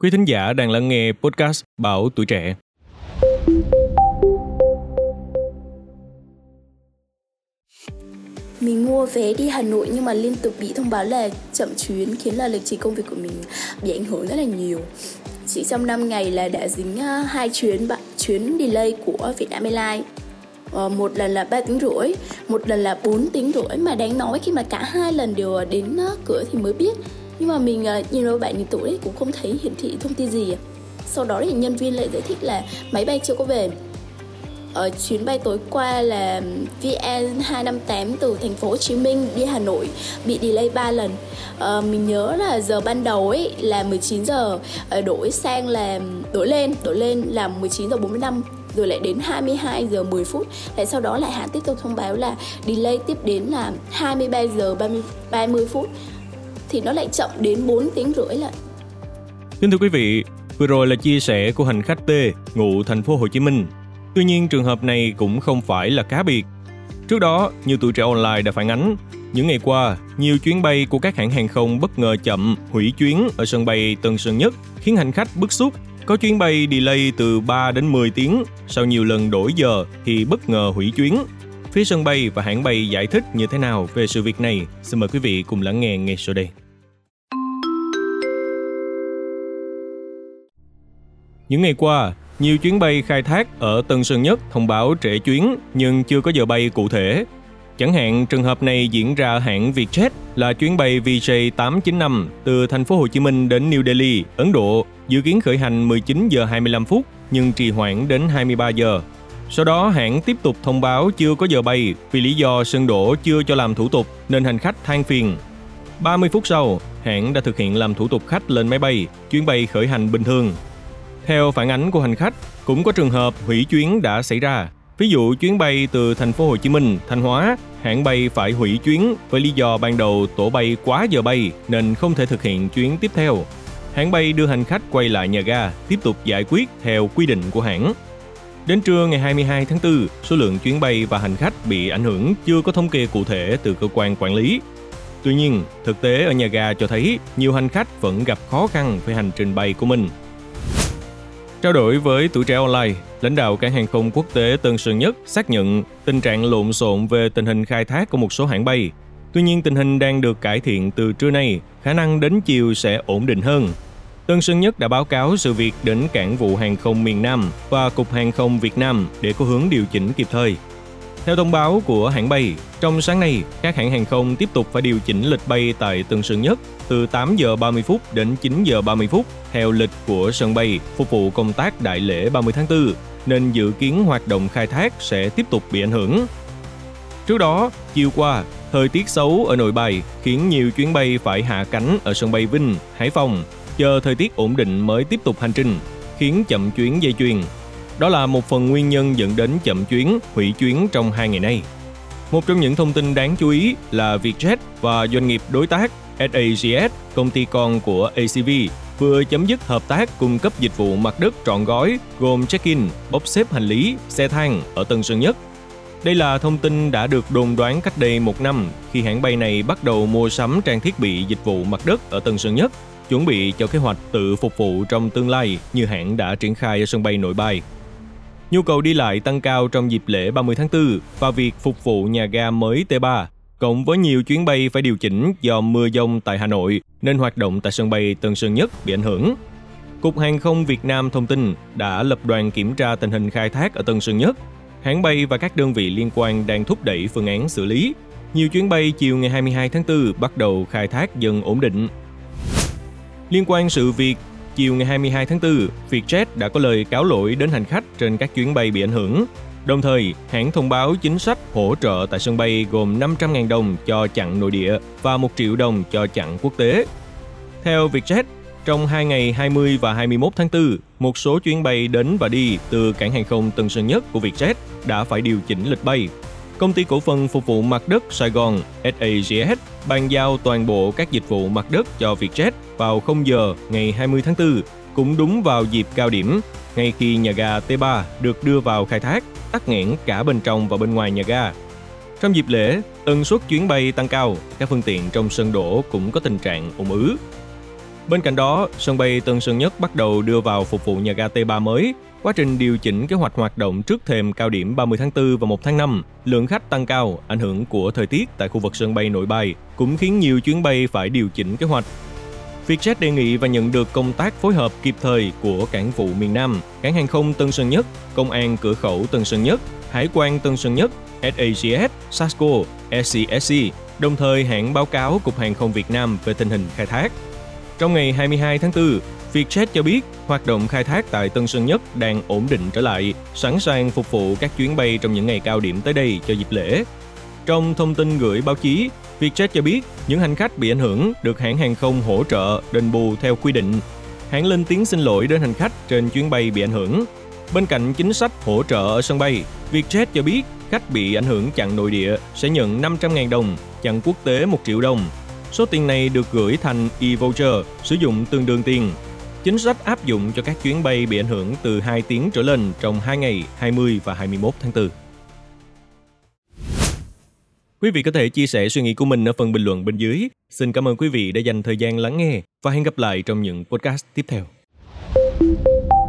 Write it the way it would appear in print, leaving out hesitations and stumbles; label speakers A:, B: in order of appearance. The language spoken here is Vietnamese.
A: Quý thính giả đang lắng nghe podcast Bảo Tuổi Trẻ.
B: Mình mua vé đi Hà Nội nhưng mà liên tục bị thông báo là chậm chuyến, khiến là lịch trình công việc của mình bị ảnh hưởng rất là nhiều. Chỉ trong 5 ngày là đã dính 2 chuyến delay của Vietnam Airlines. Một lần là 3 tiếng rưỡi, một lần là 4 tiếng rưỡi, mà đáng nói khi mà cả hai lần đều đến cửa thì mới biết. Nhưng mà mình nhìn vào bạn nhìn tuổi ấy, cũng không thấy hiển thị thông tin gì. Sau đó thì nhân viên lại giải thích là máy bay chưa có về. Chuyến bay tối qua là VN258 từ thành phố Hồ Chí Minh đi Hà Nội bị delay 3 lần. Mình nhớ là giờ ban đầu ấy là 19 giờ, đổi lên là 19 giờ 45, rồi lại đến 22 giờ 10 phút. Lại sau đó lại hãng tiếp tục thông báo là delay tiếp đến là 23 giờ 30 phút. Thì nó lại chậm đến 4 tiếng rưỡi lại.
A: Kính thưa quý vị, vừa rồi là chia sẻ của hành khách T, ngụ thành phố Hồ Chí Minh. Tuy nhiên trường hợp này cũng không phải là cá biệt. Trước đó, như Tuổi Trẻ Online đã phản ánh, những ngày qua, nhiều chuyến bay của các hãng hàng không bất ngờ chậm, hủy chuyến ở sân bay Tân Sơn Nhất, khiến hành khách bức xúc. Có chuyến bay delay từ 3 đến 10 tiếng, sau nhiều lần đổi giờ thì bất ngờ hủy chuyến. Phía sân bay và hãng bay giải thích như thế nào về sự việc này? Xin mời quý vị cùng lắng nghe ngay sau đây. Những ngày qua, nhiều chuyến bay khai thác ở Tân Sơn Nhất thông báo trễ chuyến nhưng chưa có giờ bay cụ thể. Chẳng hạn, trường hợp này diễn ra ở hãng Vietjet là chuyến bay VJ895 từ thành phố Hồ Chí Minh đến New Delhi, Ấn Độ, dự kiến khởi hành 19 giờ 25 phút nhưng trì hoãn đến 23 giờ. Sau đó, hãng tiếp tục thông báo chưa có giờ bay vì lý do sân đỗ chưa cho làm thủ tục nên hành khách than phiền. 30 phút sau, hãng đã thực hiện làm thủ tục khách lên máy bay, chuyến bay khởi hành bình thường. Theo phản ánh của hành khách, cũng có trường hợp hủy chuyến đã xảy ra. Ví dụ chuyến bay từ thành phố Hồ Chí Minh, Thanh Hóa, hãng bay phải hủy chuyến với lý do ban đầu tổ bay quá giờ bay nên không thể thực hiện chuyến tiếp theo. Hãng bay đưa hành khách quay lại nhà ga, tiếp tục giải quyết theo quy định của hãng. Đến trưa ngày 22 tháng 4, số lượng chuyến bay và hành khách bị ảnh hưởng chưa có thống kê cụ thể từ cơ quan quản lý. Tuy nhiên, thực tế ở nhà ga cho thấy nhiều hành khách vẫn gặp khó khăn với hành trình bay của mình. Trao đổi với Tuổi Trẻ Online, lãnh đạo cảng hàng không quốc tế Tân Sơn Nhất xác nhận tình trạng lộn xộn về tình hình khai thác của một số hãng bay. Tuy nhiên, tình hình đang được cải thiện từ trưa nay, khả năng đến chiều sẽ ổn định hơn. Tân Sơn Nhất đã báo cáo sự việc đến Cảng vụ Hàng không miền Nam và Cục Hàng không Việt Nam để có hướng điều chỉnh kịp thời. Theo thông báo của hãng bay, trong sáng nay, các hãng hàng không tiếp tục phải điều chỉnh lịch bay tại Tân Sơn Nhất từ 8 giờ 30 phút đến 9 giờ 30 phút theo lịch của sân bay phục vụ công tác đại lễ 30 tháng 4, nên dự kiến hoạt động khai thác sẽ tiếp tục bị ảnh hưởng. Trước đó, chiều qua, thời tiết xấu ở Nội Bài khiến nhiều chuyến bay phải hạ cánh ở sân bay Vinh, Hải Phòng, chờ thời tiết ổn định mới tiếp tục hành trình, khiến chậm chuyến dây chuyền. Đó là một phần nguyên nhân dẫn đến chậm chuyến, hủy chuyến trong 2 ngày nay. Một trong những thông tin đáng chú ý là Vietjet và doanh nghiệp đối tác SAS, công ty con của ACV, vừa chấm dứt hợp tác cung cấp dịch vụ mặt đất trọn gói gồm check-in, bốc xếp hành lý, xe thang ở Tân Sơn Nhất. Đây là thông tin đã được đồn đoán cách đây 1 năm khi hãng bay này bắt đầu mua sắm trang thiết bị dịch vụ mặt đất ở Tân Sơn Nhất, chuẩn bị cho kế hoạch tự phục vụ trong tương lai như hãng đã triển khai ở sân bay Nội Bài. Nhu cầu đi lại tăng cao trong dịp lễ 30 tháng 4 và việc phục vụ nhà ga mới T3, cộng với nhiều chuyến bay phải điều chỉnh do mưa dông tại Hà Nội nên hoạt động tại sân bay Tân Sơn Nhất bị ảnh hưởng. Cục Hàng không Việt Nam thông tin đã lập đoàn kiểm tra tình hình khai thác ở Tân Sơn Nhất. Hãng bay và các đơn vị liên quan đang thúc đẩy phương án xử lý. Nhiều chuyến bay chiều ngày 22 tháng 4 bắt đầu khai thác dần ổn định. Liên quan sự việc, chiều ngày 22 tháng 4, Vietjet đã có lời cáo lỗi đến hành khách trên các chuyến bay bị ảnh hưởng. Đồng thời, hãng thông báo chính sách hỗ trợ tại sân bay gồm 500.000 đồng cho chặng nội địa và 1 triệu đồng cho chặng quốc tế. Theo Vietjet, trong 2 ngày 20 và 21 tháng 4, một số chuyến bay đến và đi từ cảng hàng không Tân Sơn Nhất của Vietjet đã phải điều chỉnh lịch bay. Công ty cổ phần phục vụ mặt đất Sài Gòn SAS bàn giao toàn bộ các dịch vụ mặt đất cho Vietjet vào 0 giờ ngày 20 tháng 4, cũng đúng vào dịp cao điểm, ngay khi nhà ga T3 được đưa vào khai thác, tắc nghẽn cả bên trong và bên ngoài nhà ga. Trong dịp lễ, tần suất chuyến bay tăng cao, các phương tiện trong sân đỗ cũng có tình trạng ùn ứ. Bên cạnh đó, sân bay Tân Sơn Nhất bắt đầu đưa vào phục vụ nhà ga T3 mới. Quá trình điều chỉnh kế hoạch hoạt động trước thềm cao điểm 30 tháng 4 và 1 tháng 5, lượng khách tăng cao, ảnh hưởng của thời tiết tại khu vực sân bay Nội Bài cũng khiến nhiều chuyến bay phải điều chỉnh kế hoạch. Vietjet đề nghị và nhận được công tác phối hợp kịp thời của Cảng vụ miền Nam, Cảng hàng không Tân Sơn Nhất, Công an cửa khẩu Tân Sơn Nhất, Hải quan Tân Sơn Nhất, SACS, SASCO, SCSC, đồng thời hãng báo cáo Cục Hàng không Việt Nam về tình hình khai thác. Trong ngày 22 tháng 4, Vietjet cho biết hoạt động khai thác tại Tân Sơn Nhất đang ổn định trở lại, sẵn sàng phục vụ các chuyến bay trong những ngày cao điểm tới đây cho dịp lễ. Trong thông tin gửi báo chí, Vietjet cho biết những hành khách bị ảnh hưởng được hãng hàng không hỗ trợ đền bù theo quy định. Hãng lên tiếng xin lỗi đến hành khách trên chuyến bay bị ảnh hưởng. Bên cạnh chính sách hỗ trợ ở sân bay, Vietjet cho biết khách bị ảnh hưởng chặng nội địa sẽ nhận 500.000 đồng, chặng quốc tế 1 triệu đồng. Số tiền này được gửi thành e-voucher, sử dụng tương đương tiền. Chính sách áp dụng cho các chuyến bay bị ảnh hưởng từ 2 tiếng trở lên trong 2 ngày 20 và 21 tháng 4. Quý vị có thể chia sẻ suy nghĩ của mình ở phần bình luận bên dưới. Xin cảm ơn quý vị đã dành thời gian lắng nghe và hẹn gặp lại trong những podcast tiếp theo.